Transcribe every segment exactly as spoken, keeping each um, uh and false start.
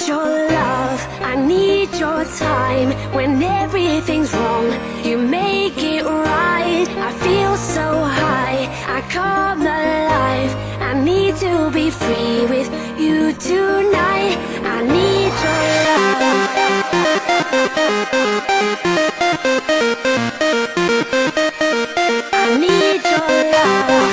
your love, I need your time. When everything's wrong, you make it right. I feel so high, I come alive. I need to be free with you tonight. I need your love. I need your love.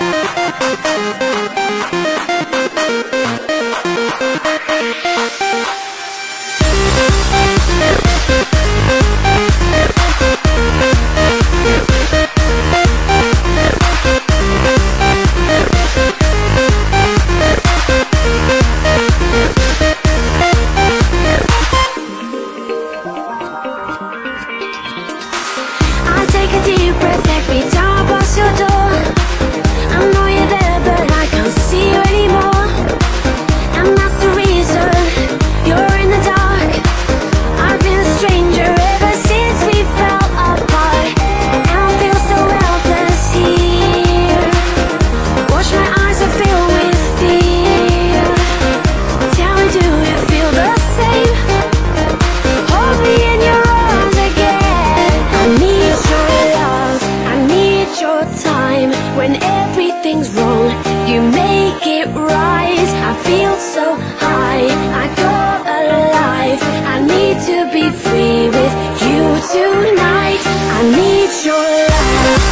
I take a deep breath every time I pass your door. I know you're there, but I can't see you anymore. And that's the reason you're in the dark. I've been a stranger ever since we fell apart. And I feel so helpless here. Watch my eyes are filled with fear. Tell me, do you feel the same? Hold me in your arms again. I need your love, I need your time. When everything's wrong, you make it right. I feel so high, I go alive. I need to be free with you tonight. I need your love.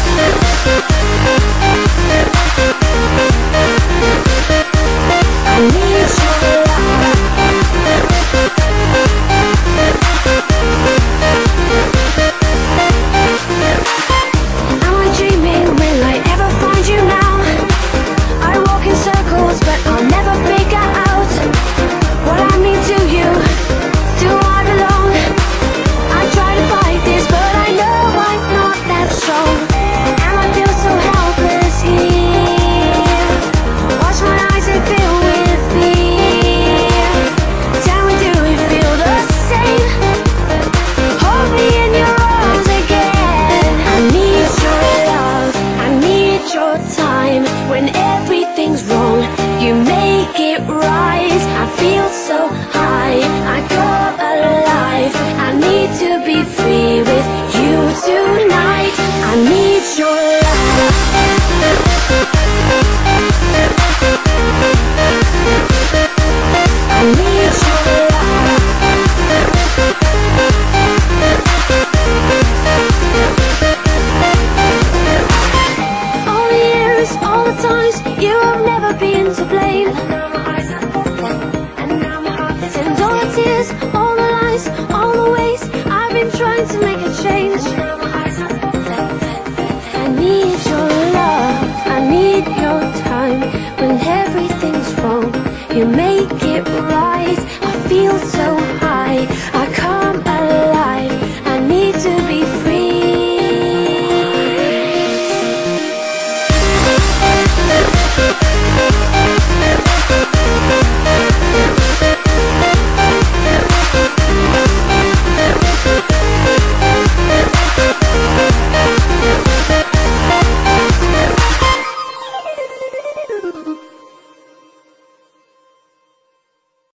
I need your love. Am I dreaming? Will I ever find you now? I walk in circles, but I'll never figure out what I mean to you. Do I belong? I try to fight this, but I know I'm not that strong. And I feel so helpless here. Watch my eyes and fill with fear. Tell me, do you feel the same? Hold me in your arms again. I need your love, I need your time. When everything's wrong, you make it right. I feel so high, I go alive. I need to be free with you tonight. I need your love. I need your love. All the years, all the times, you have never been to blame. And all the tears, all the lies, all the ways I've been trying to make a change. I need your love, I need your time. When everything's wrong, you make it right. I feel so